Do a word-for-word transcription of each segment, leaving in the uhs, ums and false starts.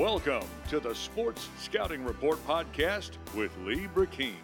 Welcome to the Sports Scouting Report podcast with Lee Burkeen.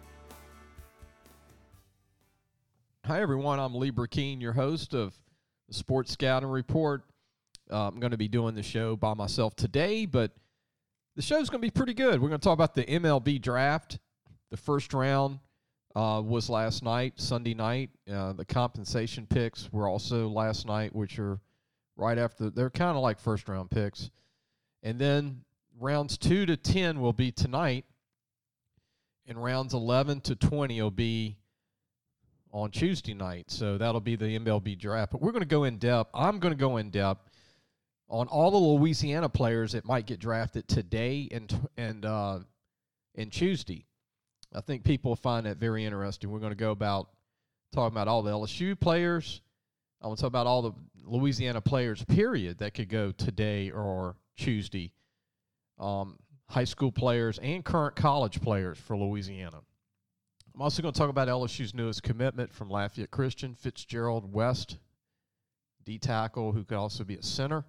Hi, everyone. I'm Lee Burkeen, your host of the Sports Scouting Report. Uh, I'm going to be doing the show by myself today, but the show's going to be pretty good. We're going to talk about the M L B draft. The first round uh, was last night, Sunday night. Uh, the compensation picks were also last night, which are right after. They're kind of like first-round picks. And then rounds two to ten will be tonight, and rounds eleven to twenty will be on Tuesday night. So that'll be the M L B draft. But we're going to go in depth. I'm going to go in depth on all the Louisiana players that might get drafted today and and uh, and Tuesday. I think people find that very interesting. We're going to go about talking about all the L S U players. I'm going to talk about all the Louisiana players, period, that could go today or Tuesday. Um, high school players and current college players for Louisiana. I'm also going to talk about L S U's newest commitment from Lafayette Christian, Fitzgerald West, D-tackle, who could also be a center.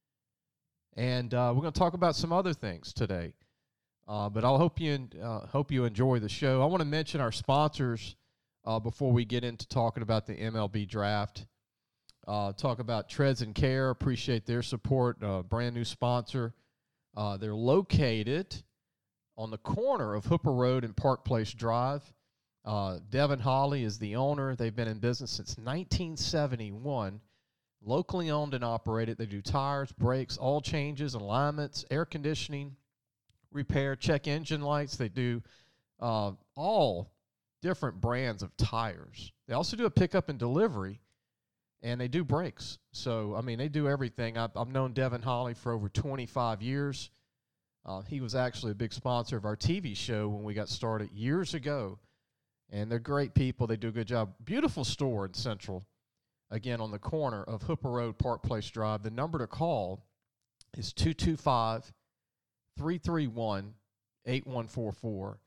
And uh, we're going to talk about some other things today. Uh, but I hope you uh, hope you enjoy the show. I want to mention our sponsors uh, before we get into talking about the M L B draft. Uh, talk about Treads and Care. Appreciate their support. Uh, brand new sponsor. Uh, they're located on the corner of Hooper Road and Park Place Drive. Uh, Devin Holly is the owner. They've been in business since nineteen seventy-one. Locally owned and operated. They do tires, brakes, oil changes, alignments, air conditioning, repair, check engine lights. They do uh, all different brands of tires. They also do a pickup and delivery. And they do brakes. So, I mean, they do everything. I've, I've known Devin Holly for over twenty-five years. Uh, he was actually a big sponsor of our T V show when we got started years ago. And they're great people. They do a good job. Beautiful store in Central. Again, on the corner of Hooper Road, Park Place Drive. The number to call is two two five, three three one, eight one four four.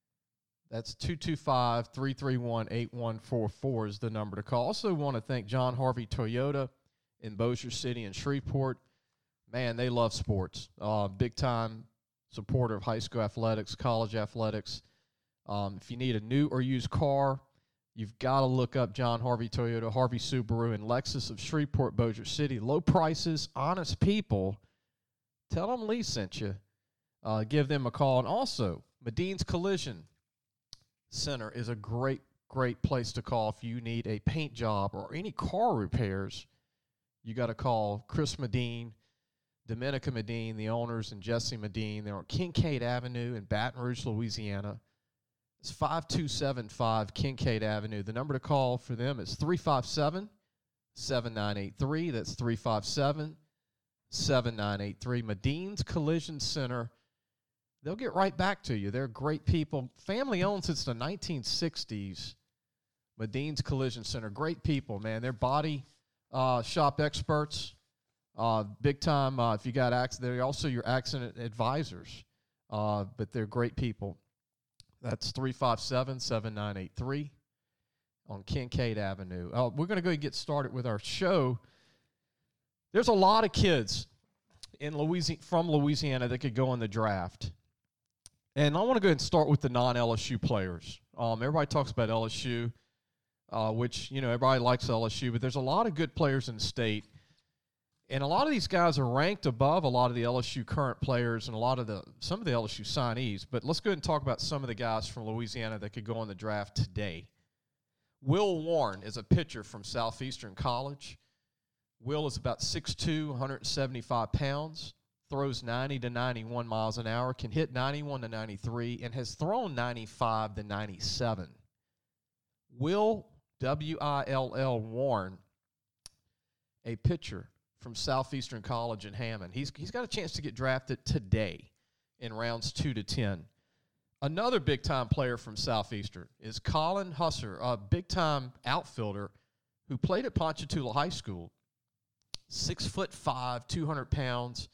That's two two five, three three one, eight one four four is the number to call. Also want to thank John Harvey Toyota in Bossier City and Shreveport. Man, they love sports. Uh, big-time supporter of high school athletics, college athletics. Um, if you need a new or used car, you've got to look up John Harvey Toyota, Harvey Subaru, and Lexus of Shreveport, Bossier City. Low prices, honest people. Tell them Lee sent you. Uh, give them a call. And also, Medine's Collision Center is a great, great place to call if you need a paint job or any car repairs. You got to call Chris Medine, Dominica Medine, the owners, and Jesse Medine. They're on Kincaid Avenue in Baton Rouge, Louisiana. It's five two seven five Kincaid Avenue. The number to call for them is three five seven, seven nine eight three. That's three five seven, seven nine eight three. Medine's Collision Center. They'll get right back to you. They're great people. Family owned since the nineteen sixties. Medine's Collision Center. Great people, man. They're body uh, shop experts. Uh, big time. Uh, if you got accident, they're also your accident advisors. Uh, but they're great people. That's three five seven, seven nine eight three on Kincaid Avenue. Uh, we're going to go and get started with our show. There's a lot of kids in Louisiana, from Louisiana that could go in the draft. And I want to go ahead and start with the non-L S U players. Um, everybody talks about L S U, uh, which, you know, everybody likes L S U, but there's a lot of good players in the state. And a lot of these guys are ranked above a lot of the L S U current players and a lot of the some of the L S U signees. But let's go ahead and talk about some of the guys from Louisiana that could go in the draft today. Will Warren is a pitcher from Southeastern College. Will is about six two, one hundred seventy-five pounds. Throws ninety to ninety-one miles an hour, can hit ninety-one to ninety-three, and has thrown ninety-five to ninety-seven. Will, W I L L Warren, a pitcher from Southeastern College in Hammond. He's he's got a chance to get drafted today in rounds two to ten. Another big-time player from Southeastern is Colin Husser, a big-time outfielder who played at Ponchatoula High School. Six foot five, two hundred pounds.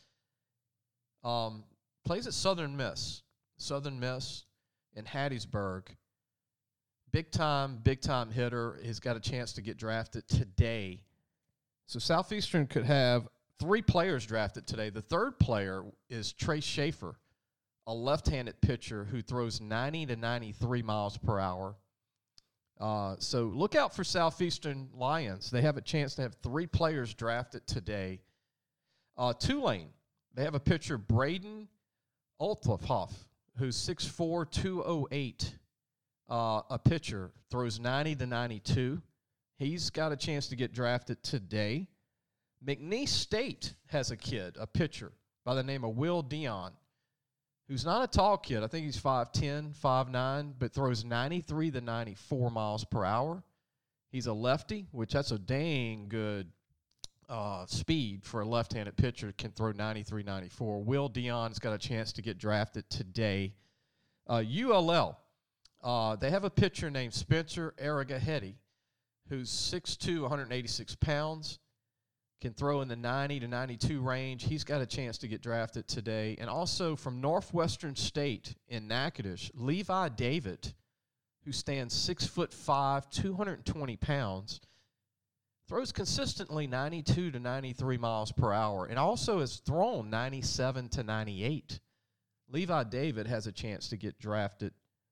Um, plays at Southern Miss, Southern Miss in Hattiesburg. Big time, big time hitter. Has got a chance to get drafted today. So Southeastern could have three players drafted today. The third player is Trey Schaefer, a left-handed pitcher who throws ninety to ninety-three miles per hour. Uh, so look out for Southeastern Lions. They have a chance to have three players drafted today. Uh, Tulane, they have a pitcher, Braden Olthoff, who's six four, two oh eight, uh, a pitcher, throws ninety to ninety-two. He's got a chance to get drafted today. McNeese State has a kid, a pitcher, by the name of Will Dion, who's not a tall kid. I think he's five ten, five nine, but throws ninety-three to ninety-four miles per hour. He's a lefty, which that's a dang good uh, speed for a left-handed pitcher, can throw ninety-three, ninety-four. Will Dion's got a chance to get drafted today. Uh, U L L, uh, they have a pitcher named Spencer Arragahedi, who's six two, one hundred eighty-six pounds, can throw in the ninety to ninety-two range. He's got a chance to get drafted today. And also from Northwestern State in Natchitoches, Levi David, who stands six foot five, two hundred twenty pounds, throws consistently ninety-two to ninety-three miles per hour, and also has thrown ninety-seven to ninety-eight. Levi David has a chance to get drafted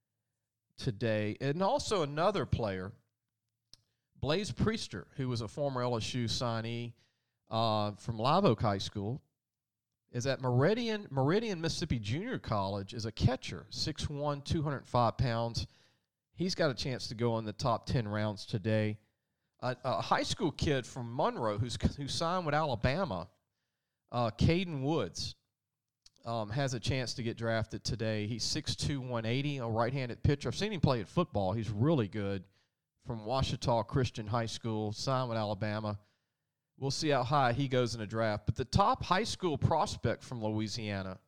today. And also another player, Blaze Priester, who was a former L S U signee uh, from Live Oak High School, is at Meridian, Meridian, Mississippi Junior College, is a catcher, six one, two hundred five pounds. He's got a chance to go in the top ten rounds today. A, a high school kid from Monroe who's who signed with Alabama, uh, Caden Woods, um, has a chance to get drafted today. He's six two, one eighty, a right-handed pitcher. I've seen him play at football. He's really good. From Ouachita Christian High School, signed with Alabama. We'll see how high he goes in the draft. But the top high school prospect from Louisiana,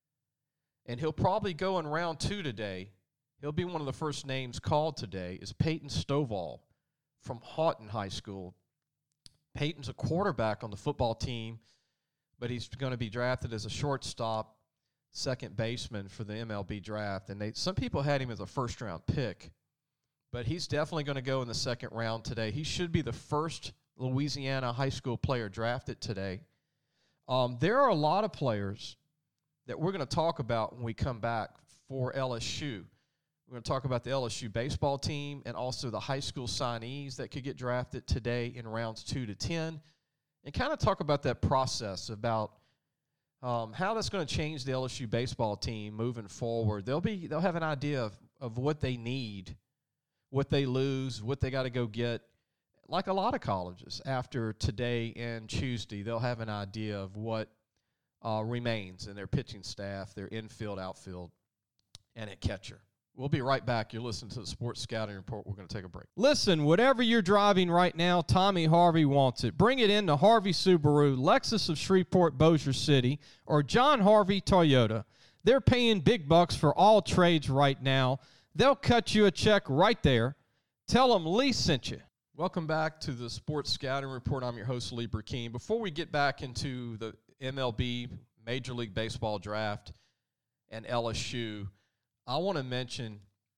and he'll probably go in round two today, he'll be one of the first names called today, is Peyton Stovall from Houghton High School. Peyton's a quarterback on the football team, but he's going to be drafted as a shortstop, second baseman for the M L B draft. And they, some people had him as a first-round pick, but he's definitely going to go in the second round today. He should be the first Louisiana high school player drafted today. Um, there are a lot of players that we're going to talk about when we come back for L S U. We're going to talk about the L S U baseball team and also the high school signees that could get drafted today in rounds two to ten, and kind of talk about that process about um, how that's going to change the L S U baseball team moving forward. They'll be they'll have an idea of, of what they need, what they lose, what they got to go get. Like a lot of colleges, after today and Tuesday, they'll have an idea of what uh, remains in their pitching staff, their infield, outfield, and at catcher. We'll be right back. You're listening to the Sports Scouting Report. We're going to take a break. Listen, whatever you're driving right now, Tommy Harvey wants it. Bring it in to Harvey Subaru, Lexus of Shreveport, Bossier City, or John Harvey Toyota. They're paying big bucks for all trades right now. They'll cut you a check right there. Tell them Lee sent you. Welcome back to the Sports Scouting Report. I'm your host, Lee Burkeen. Before we get back into the M L B, Major League Baseball draft, and L S U, I want to mention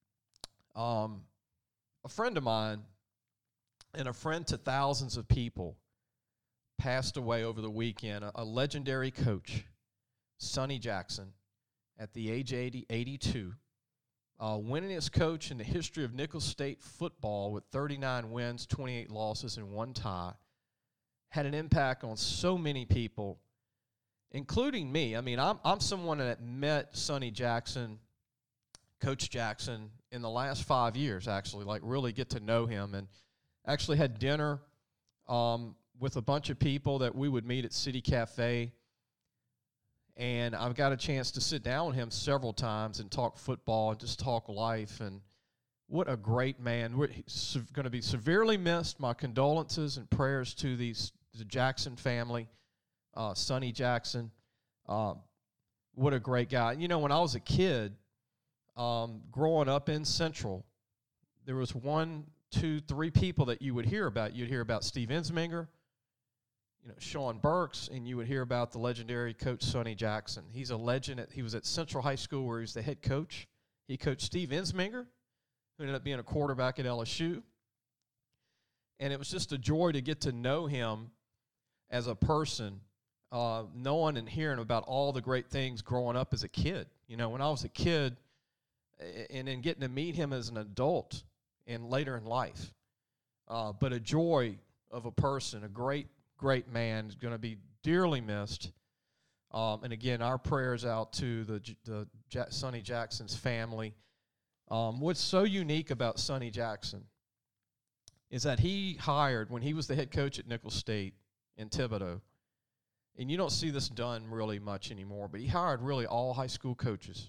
um, a friend of mine and a friend to thousands of people passed away over the weekend. A, a legendary coach, Sonny Jackson, at the age of eighty, eighty-two, uh, winningest coach in the history of Nicholls State football with thirty-nine wins, twenty-eight losses, and one tie, had an impact on so many people, including me. I mean, I'm, I'm someone that met Sonny Jackson, Coach Jackson, in the last five years, actually, like really get to know him, and actually had dinner um, with a bunch of people that we would meet at City Cafe. And I've got a chance to sit down with him several times and talk football and just talk life. And what a great man. We're, he's going to be severely missed. My condolences and prayers to these, the Jackson family, uh, Sonny Jackson. Uh, what a great guy. You know, when I was a kid, um, growing up in Central, there was one, two, three people that you would hear about. You'd hear about Steve Ensminger, you know, Sean Burks, and you would hear about the legendary coach Sonny Jackson. He's a legend. At, he was at Central High School where he was the head coach. He coached Steve Ensminger, who ended up being a quarterback at L S U. And it was just a joy to get to know him as a person uh, knowing and hearing about all the great things growing up as a kid. You know, when I was a kid, and then getting to meet him as an adult and later in life. Uh, but a joy of a person, a great, great man, is going to be dearly missed. Um, and again, our prayers out to the, the ja- Sonny Jackson's family. Um, what's so unique about Sonny Jackson is that he hired, when he was the head coach at Nicholls State in Thibodaux, and you don't see this done really much anymore, but he hired really all high school coaches.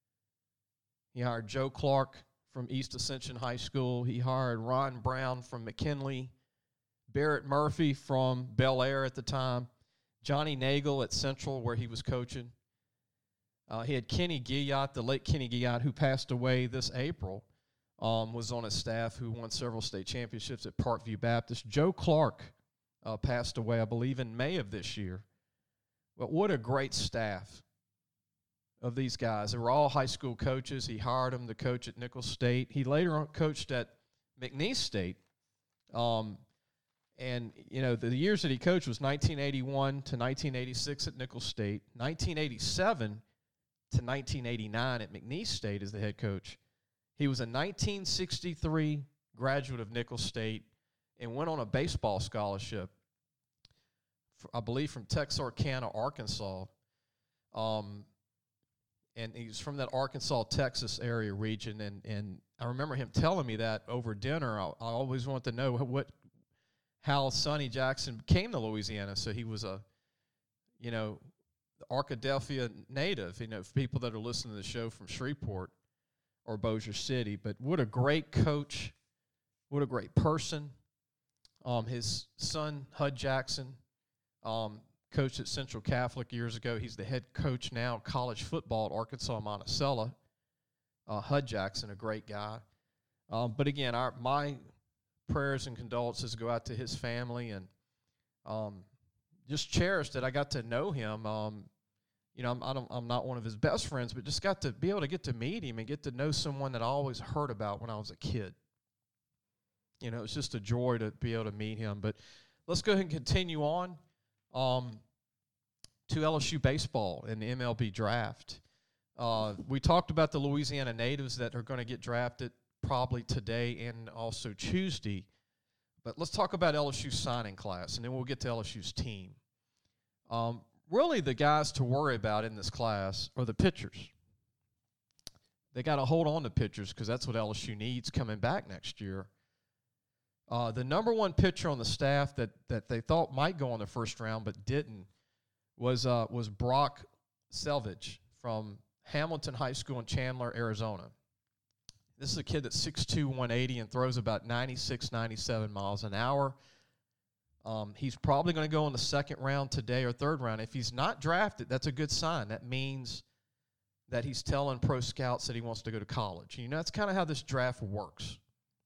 He hired Joe Clark from East Ascension High School. He hired Ron Brown from McKinley, Barrett Murphy from Bel Air at the time, Johnny Nagel at Central where he was coaching. Uh, he had Kenny Guillot, the late Kenny Guillot, who passed away this April, um, was on his staff, who won several state championships at Parkview Baptist. Joe Clark uh, passed away, I believe, in May of this year. But what a great staff of these guys. They were all high school coaches. He hired them to coach at Nicholls State. He later on coached at McNeese State. Um, and, you know, the, the years that he coached was nineteen eighty-one to nineteen eighty-six at Nicholls State, nineteen eighty-seven to nineteen eighty-nine at McNeese State as the head coach. He was a nineteen sixty-three graduate of Nicholls State and went on a baseball scholarship, for, I believe, from Texarkana, Arkansas. Um, and he's from that Arkansas, Texas area region. And, and I remember him telling me that over dinner. I, I always wanted to know what, how Sonny Jackson came to Louisiana. So he was a, you know, Arkadelphia native, you know, for people that are listening to the show from Shreveport or Bossier City. But what a great coach, what a great person. Um, his son, Hud Jackson, um, coached at Central Catholic years ago. He's the head coach now of college football at Arkansas Monticello. Uh, Hud Jackson, a great guy. Um, but again, our my prayers and condolences go out to his family, and um, just cherished that I got to know him. Um, you know, I'm, I don't, I'm not one of his best friends, but just got to be able to get to meet him and get to know someone that I always heard about when I was a kid. You know, it's just a joy to be able to meet him. But let's go ahead and continue on um, to L S U baseball and the M L B draft. Uh, we talked about the Louisiana natives that are going to get drafted probably today and also Tuesday. But let's talk about L S U's signing class, and then we'll get to L S U's team. Um, really, the guys to worry about in this class are the pitchers. They got to hold on to pitchers because that's what L S U needs coming back next year. Uh, the number one pitcher on the staff that that they thought might go on the first round but didn't was uh, was Brock Selvage from Hamilton High School in Chandler, Arizona. This is a kid that's six two, one eighty, and throws about ninety-six, ninety-seven miles an hour. Um, he's probably going to go in the second round today or third round. If he's not drafted, that's a good sign. That means that he's telling pro scouts that he wants to go to college. You know, that's kind of how this draft works.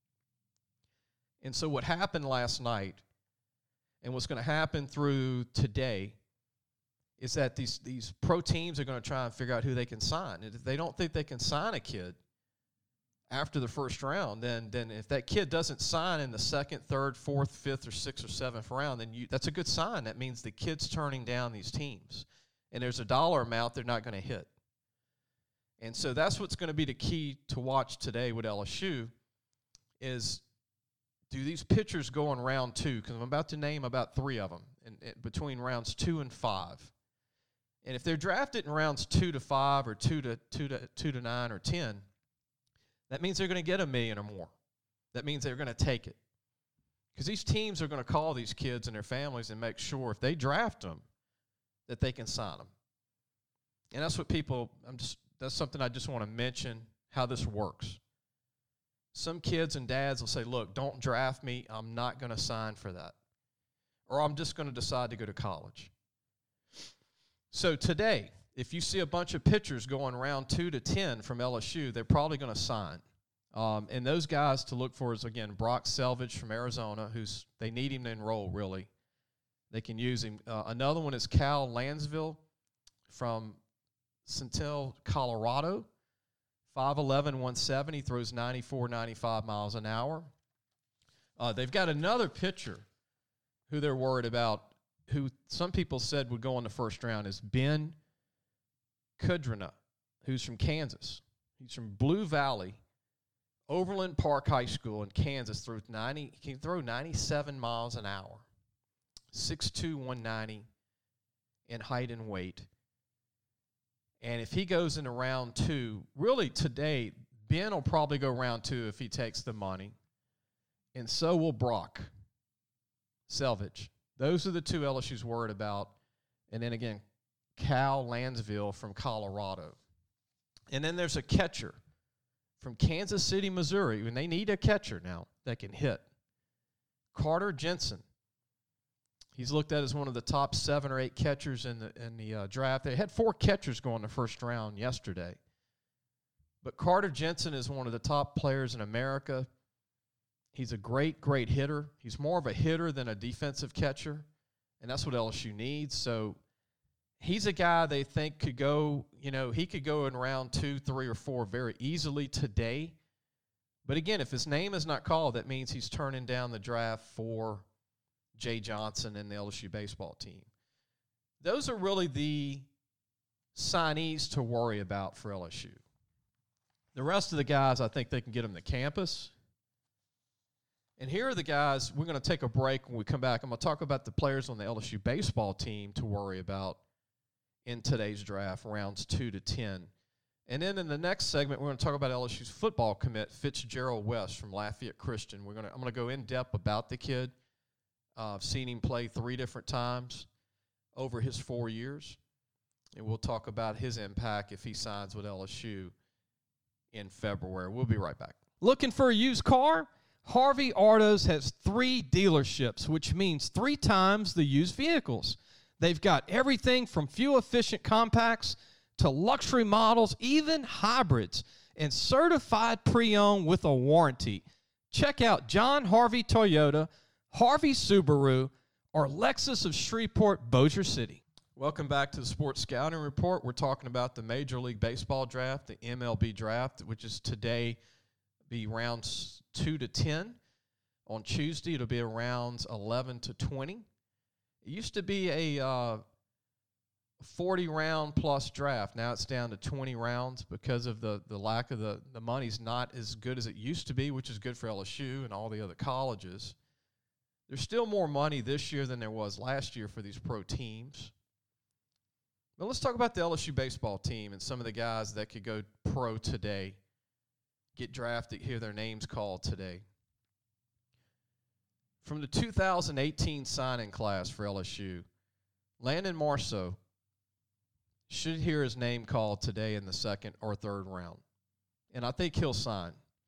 And so what happened last night and what's going to happen through today is that these, these pro teams are going to try and figure out who they can sign. And if they don't think they can sign a kid after the first round, then then if that kid doesn't sign in the second, third, fourth, fifth, or sixth, or seventh round, then you, that's a good sign. That means the kid's turning down these teams. And there's a dollar amount they're not going to hit. And so that's what's going to be the key to watch today with L S U is, do these pitchers go in round two? Because I'm about to name about three of them in, in between rounds two and five. And if they're drafted in rounds two to five or two to two to two to nine or ten, that means they're going to get a million or more. That means they're going to take it. Because these teams are going to call these kids and their families and make sure if they draft them that they can sign them. And that's what people, I'm just, that's something I just want to mention, how this works. Some kids and dads will say, look, don't draft me. I'm not going to sign for that. Or I'm just going to decide to go to college. So today, if you see a bunch of pitchers going round two to ten from L S U, they're probably going to sign. Um, and those guys to look for is, again, Brock Selvage from Arizona, who's they need him to enroll, really. They can use him. Uh, another one is Cal Lansville from Centel, Colorado. five eleven, one seventy, throws ninety-four, ninety-five miles an hour. Uh, they've got another pitcher who they're worried about who some people said would go in the first round, is Ben Kudrina, who's from Kansas. He's from Blue Valley, Overland Park High School in Kansas. Threw ninety, he can throw ninety-seven miles an hour, six two, one ninety in height and weight. And if he goes into round two, really today, Ben will probably go round two if he takes the money. And so will Brock Selvage. Those are the two L S U's worried about. And then again, Cal Lansville from Colorado. And then there's a catcher from Kansas City, Missouri, and they need a catcher now that can hit. Carter Jensen. He's looked at as one of the top seven or eight catchers in the in the uh, draft. They had four catchers go in the first round yesterday. But Carter Jensen is one of the top players in America. He's a great, great hitter. He's more of a hitter than a defensive catcher, and that's what L S U needs. So he's a guy they think could go, you know, he could go in round two, three, or four very easily today. But again, if his name is not called, that means he's turning down the draft for Jay Johnson and the L S U baseball team. Those are really the signees to worry about for L S U. The rest of the guys, I think they can get them to campus. And here are the guys. We're going to take a break. When we come back, I'm going to talk about the players on the L S U baseball team to worry about in today's draft, rounds two to ten. And then in the next segment, we're going to talk about L S U's football commit, Fitzgerald West from Lafayette Christian. We're going to, I'm going to go in depth about the kid. Uh, I've seen him play three different times over his four years. And we'll talk about his impact if he signs with L S U in February. We'll be right back. Looking for a used car? Harvey Autos has three dealerships, which means three times the used vehicles. They've got everything from fuel-efficient compacts to luxury models, even hybrids, and certified pre-owned with a warranty. Check out John Harvey Toyota, Harvey Subaru, or Lexus of Shreveport, Bossier City. Welcome back to the Sports Scouting Report. We're talking about the Major League Baseball draft, the M L B draft, which is today, be rounds two to ten. On Tuesday, it'll be rounds eleven to twenty. It used to be a uh, forty-round plus draft. Now it's down to twenty rounds because of the, the lack of the, the money's not as good as it used to be, which is good for L S U and all the other colleges. There's still more money this year than there was last year for these pro teams. But let's talk about the L S U baseball team and some of the guys that could go pro today, get drafted, hear their names called today. From the two thousand eighteen signing class for L S U, Landon Marceau should hear his name called today in the second or third round. And I think he'll sign.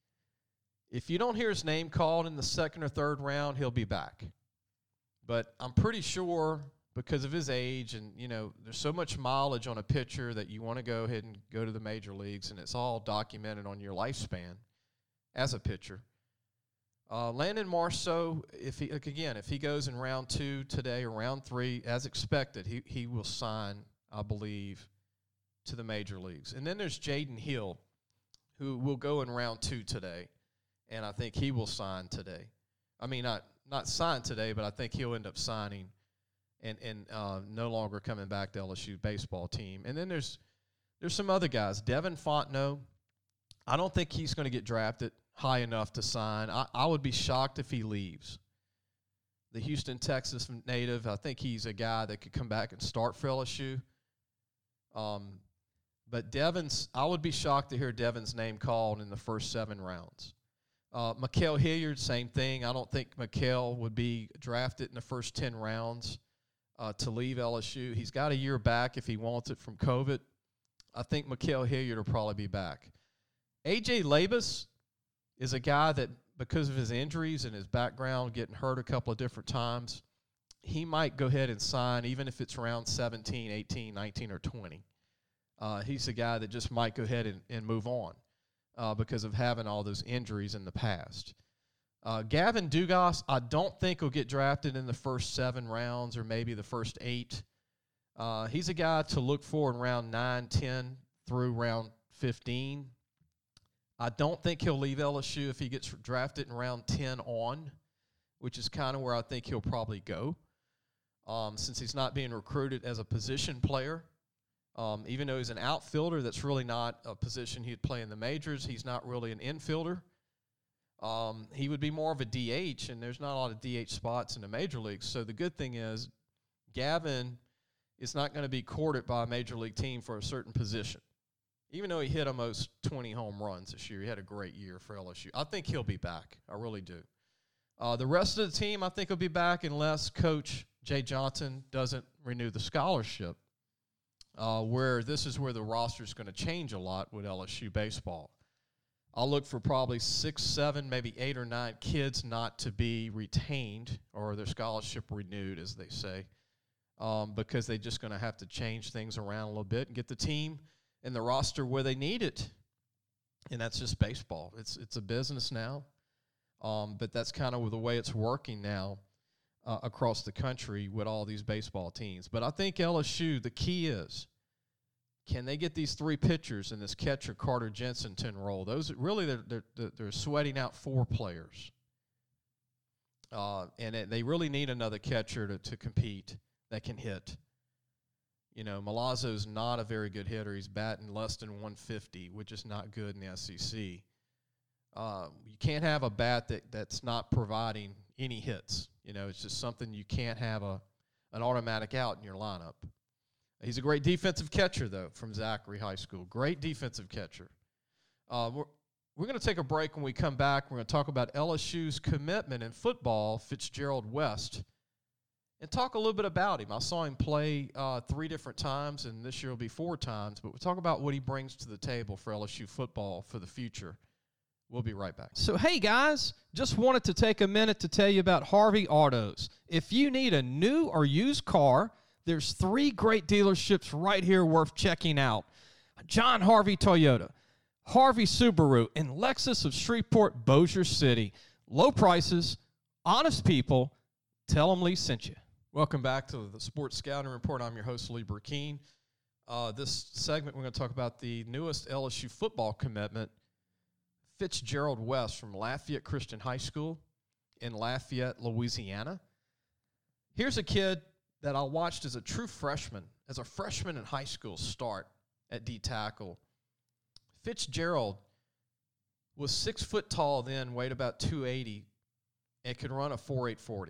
If you don't hear his name called in the second or third round, he'll be back. But I'm pretty sure because of his age and, you know, there's so much mileage on a pitcher that you want to go ahead and go to the major leagues, and it's all documented on your lifespan as a pitcher. Uh, Landon Marceau, if he like again, if he goes in round two today or round three, as expected, he he will sign, I believe, to the major leagues. And then there's Jaden Hill, who will go in round two today, and I think he will sign today. I mean, not not sign today, but I think he'll end up signing and and uh, no longer coming back to L S U baseball team. And then there's there's some other guys. Devin Fontenot, I don't think he's going to get drafted high enough to sign. I, I would be shocked if he leaves. The Houston, Texas native, I think he's a guy that could come back and start for L S U. Um, but Devin's, I would be shocked to hear Devin's name called in the first seven rounds. Uh, Mikael Hilliard, same thing. I don't think Mikael would be drafted in the first ten rounds uh, to leave L S U. He's got a year back if he wants it from COVID. I think Mikael Hilliard will probably be back. A J Labus is a guy that, because of his injuries and his background, getting hurt a couple of different times, he might go ahead and sign even if it's around seventeen, eighteen, nineteen, or twenty. Uh, he's a guy that just might go ahead and, and move on uh, because of having all those injuries in the past. Uh, Gavin Dugas, I don't think will get drafted in the first seven rounds or maybe the first eight. Uh, he's a guy to look for in round nine, ten through round fifteen. I don't think he'll leave L S U if he gets drafted in round ten on, which is kind of where I think he'll probably go. um, since he's not being recruited as a position player. Um, even though he's an outfielder, that's really not a position he'd play in the majors. He's not really an infielder. Um, he would be more of a D H, and there's not a lot of D H spots in the major leagues. So the good thing is Gavin is not going to be courted by a major league team for a certain position. Even though he hit almost twenty home runs this year, he had a great year for L S U. I think he'll be back. I really do. Uh, the rest of the team, I think, will be back unless Coach Jay Johnson doesn't renew the scholarship. Uh, where this is where the roster is going to change a lot with L S U baseball. I'll look for probably six, seven, maybe eight or nine kids not to be retained or their scholarship renewed, as they say, um, because they're just going to have to change things around a little bit and get the team and the roster where they need it. And that's just baseball. It's it's a business now, um, but that's kind of the way it's working now. Uh, across the country with all these baseball teams. But I think L S U, the key is, can they get these three pitchers and this catcher, Carter Jensen, to enroll? Those really, they're, they're, they're sweating out four players. Uh, and it, they really need another catcher to, to compete that can hit. You know, Milazzo's not a very good hitter. He's batting less than one fifty, which is not good in the S E C. Uh, you can't have a bat that, that's not providing any hits. You know, it's just something you can't have a an automatic out in your lineup. He's a great defensive catcher, though, from Zachary High School. Great defensive catcher. Uh, we're we're going to take a break. When we come back, we're going to talk about L S U's commitment in football, Fitzgerald West, and talk a little bit about him. I saw him play uh, three different times, and this year will be four times. But we'll talk about what he brings to the table for L S U football for the future. We'll be right back. So, hey, guys, just wanted to take a minute to tell you about Harvey Autos. If you need a new or used car, there's three great dealerships right here worth checking out. John Harvey Toyota, Harvey Subaru, and Lexus of Shreveport, Bossier City. Low prices, honest people. Tell them Lee sent you. Welcome back to the Sports Scouting Report. I'm your host, Lee Burkeen. Uh, this segment, we're going to talk about the newest L S U football commitment, Fitzgerald West from Lafayette Christian High School in Lafayette, Louisiana. Here's a kid that I watched as a true freshman, as a freshman in high school start at D-tackle. Fitzgerald was six foot tall then, weighed about two eighty, and could run a four eight forty.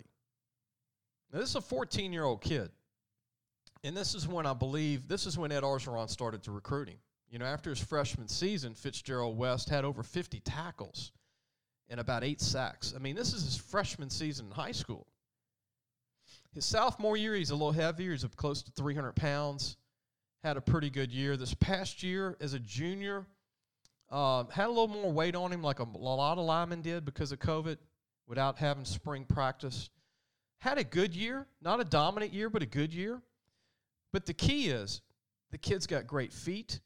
Now, this is a fourteen-year-old kid, and this is when I believe, this is when Ed Orgeron started to recruit him. You know, after his freshman season, Fitzgerald West had over fifty tackles and about eight sacks. I mean, this is his freshman season in high school. His sophomore year, he's a little heavier. He's up close to three hundred pounds. Had a pretty good year. This past year, as a junior, uh, had a little more weight on him like a, a lot of linemen did because of COVID without having spring practice. Had a good year. Not a dominant year, but a good year. But the key is the kid's got great feet.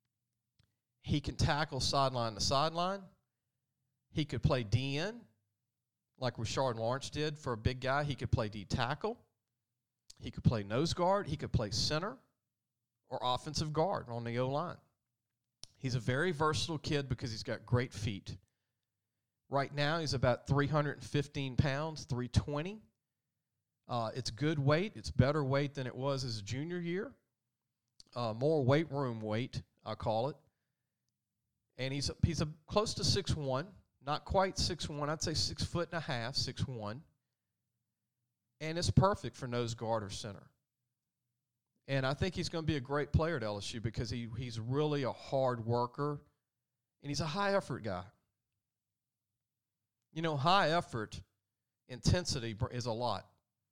He can tackle sideline to sideline. He could play D N, like Rashard Lawrence did for a big guy. He could play D tackle. He could play nose guard. He could play center or offensive guard on the O-line. He's a very versatile kid because he's got great feet. Right now, he's about three hundred fifteen pounds, three twenty. Uh, it's good weight. It's better weight than it was his junior year. Uh, more weight room weight, I call it. And he's a, he's a close to six one, not quite six one. I'd say six foot and a half, six one. And it's perfect for nose guard or center. And I think he's going to be a great player at L S U because he he's really a hard worker, and he's a high-effort guy. You know, high-effort intensity is a lot.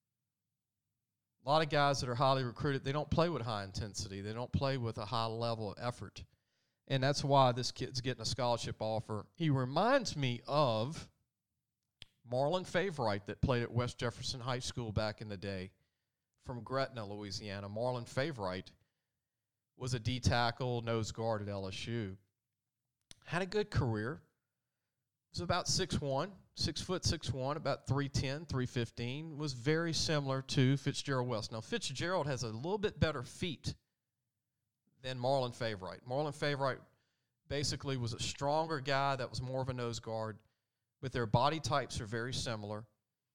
A lot of guys that are highly recruited, they don't play with high intensity. They don't play with a high level of effort. And that's why this kid's getting a scholarship offer. He reminds me of Marlon Favorite that played at West Jefferson High School back in the day from Gretna, Louisiana. Marlon Favorite was a D-tackle, nose guard at L S U. Had a good career. Was about six one, six foot six one, about three ten, three fifteen. Was very similar to Fitzgerald West. Now, Fitzgerald has a little bit better feet than Marlon Favorite. Marlon Favorite basically was a stronger guy that was more of a nose guard, but their body types are very similar.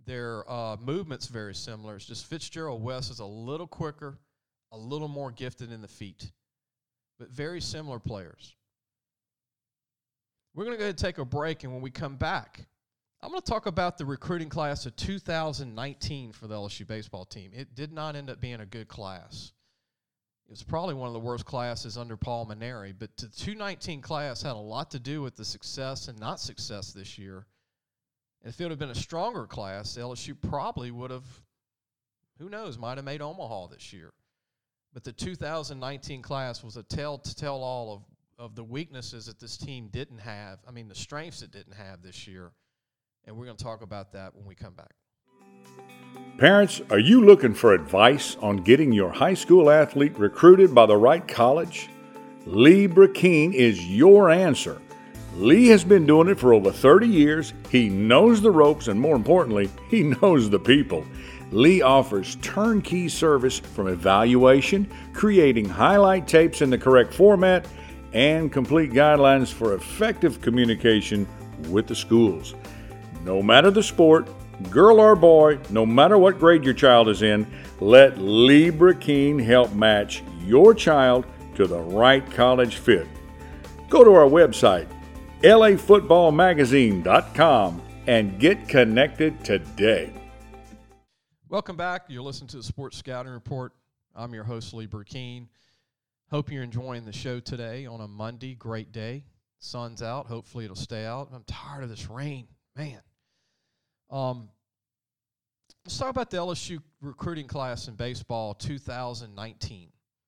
Their uh, movement's very similar. It's just Fitzgerald West is a little quicker, a little more gifted in the feet, but very similar players. We're going to go ahead and take a break, and when we come back, I'm going to talk about the recruiting class of two thousand nineteen for the L S U baseball team. It did not end up being a good class. It was probably one of the worst classes under Paul Mainieri, but the two nineteen class had a lot to do with the success and not success this year. And if it would have been a stronger class, L S U probably would have, who knows, might have made Omaha this year. But the two thousand nineteen class was a tell to tell all of, of the weaknesses that this team didn't have, I mean the strengths it didn't have this year. And we're going to talk about that when we come back. Parents, are you looking for advice on getting your high school athlete recruited by the right college? Lee Brakeen is your answer. Lee has been doing it for over thirty years. He knows the ropes, and more importantly, he knows the people. Lee offers turnkey service from evaluation, creating highlight tapes in the correct format, and complete guidelines for effective communication with the schools. No matter the sport, girl or boy, no matter what grade your child is in, let Lee Brakeen help match your child to the right college fit. Go to our website, L A football magazine dot com, and get connected today. Welcome back. You're listening to the Sports Scouting Report. I'm your host, Lee Brakeen. Hope you're enjoying the show today on a Monday. Great day. Sun's out. Hopefully it'll stay out. I'm tired of this rain. Man. Um, let's talk about the L S U recruiting class in baseball two thousand nineteen.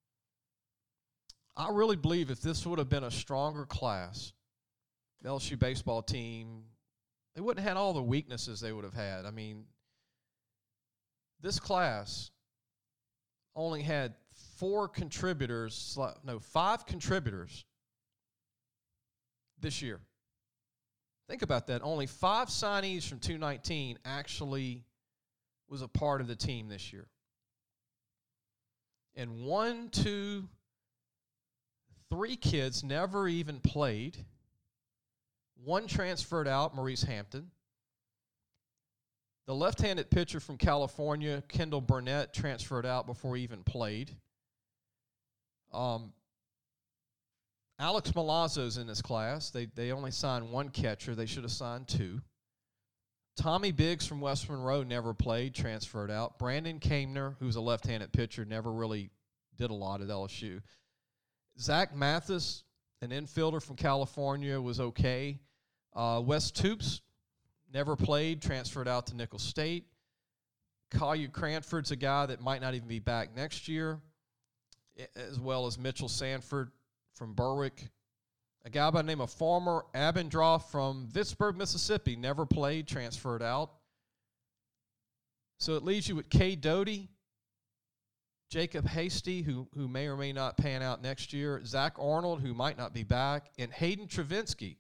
I really believe if this would have been a stronger class, the L S U baseball team, they wouldn't have had all the weaknesses they would have had. I mean, this class only had four contributors, no, five contributors this year. Think about that. Only five signees from two nineteen actually was a part of the team this year. And one, two, three kids never even played. One transferred out, Maurice Hampton. The left-handed pitcher from California, Kendall Burnett, transferred out before he even played. Um, Alex Milazzo's in this class. They they only signed one catcher. They should have signed two. Tommy Biggs from West Monroe never played, transferred out. Brandon Kamner, who's a left-handed pitcher, never really did a lot at L S U. Zach Mathis, an infielder from California, was okay. Uh, Wes Toops never played, transferred out to Nicholls State. Collier Cranford's a guy that might not even be back next year, as well as Mitchell Sanford from Berwick. A guy by the name of Farmer Abendroth from Vicksburg, Mississippi, never played, transferred out. So it leaves you with Kay Doty, Jacob Hasty, who, who may or may not pan out next year, Zach Arnold, who might not be back, and Hayden Travinsky.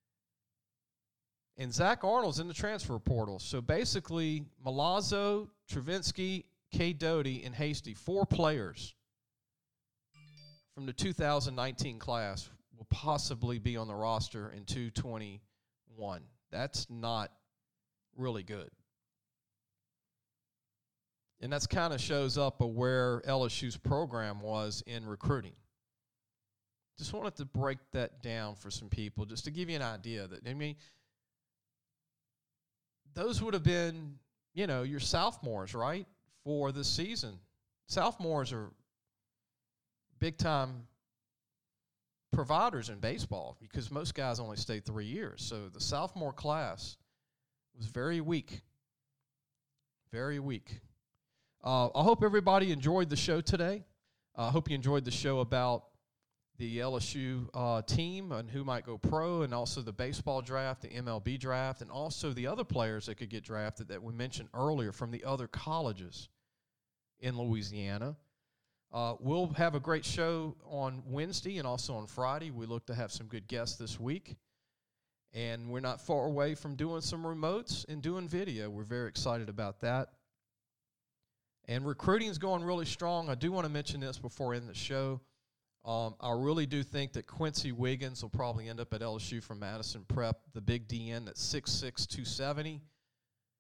And Zach Arnold's in the transfer portal. So basically, Milazzo, Travinsky, Kay Doty, and Hasty, four players from the two thousand nineteen class will possibly be on the roster in two twenty-one. That's not really good. And that's kind of shows up of where L S U's program was in recruiting. Just wanted to break that down for some people, just to give you an idea. That I mean, those would have been, you know, your sophomores, right, for this season. Sophomores are big-time providers in baseball because most guys only stay three years. So the sophomore class was very weak, very weak. Uh, I hope everybody enjoyed the show today. I uh, hope you enjoyed the show about the L S U uh, team and who might go pro, and also the baseball draft, the M L B draft, and also the other players that could get drafted that we mentioned earlier from the other colleges in Louisiana. Uh, we'll have a great show on Wednesday and also on Friday. We look to have some good guests this week. And we're not far away from doing some remotes and doing video. We're very excited about that. And recruiting is going really strong. I do want to mention this before I end the show. Um, I really do think that Quincy Wiggins will probably end up at L S U from Madison Prep, the big D N that's six six, two seventy.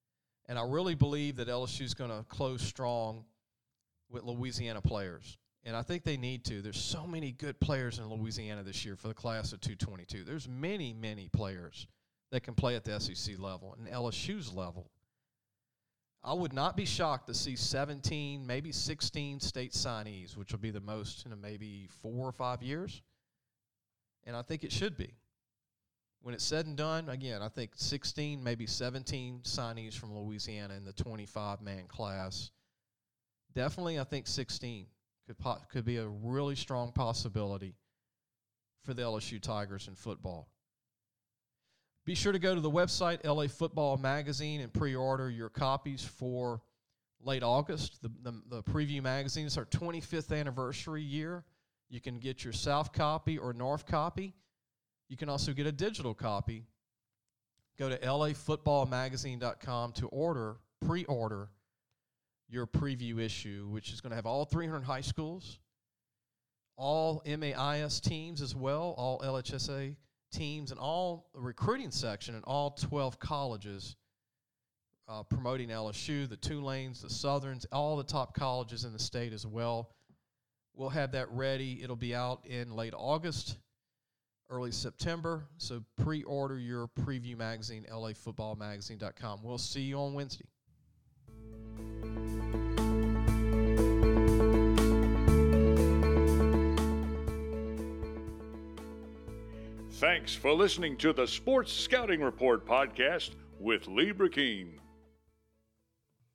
And I really believe that L S U is going to close strong with Louisiana players. And I think they need to. There's so many good players in Louisiana this year for the class of two twenty-two. There's many, many players that can play at the S E C level and L S U's level. I would not be shocked to see seventeen, maybe sixteen state signees, which will be the most in maybe four or five years. And I think it should be. When it's said and done, again, I think sixteen, maybe seventeen signees from Louisiana in the twenty-five man class. Definitely, I think sixteen could po- could be a really strong possibility for the L S U Tigers in football. Be sure to go to the website, L A Football Magazine, and pre-order your copies for late August. The, the, the preview magazine is our twenty-fifth anniversary year. You can get your South copy or North copy. You can also get a digital copy. Go to L A football magazine dot com to order, pre-order your preview issue, which is going to have all three hundred high schools, all M A I S teams as well, all L H S A teams, and all the recruiting section and all twelve colleges uh, promoting L S U, the Tulanes, the Southerns, all the top colleges in the state as well. We'll have that ready. It'll be out in late August, early September. So pre-order your preview magazine, L A football magazine dot com. We'll see you on Wednesday. Thanks for listening to the Sports Scouting Report podcast with Lee Brakeen.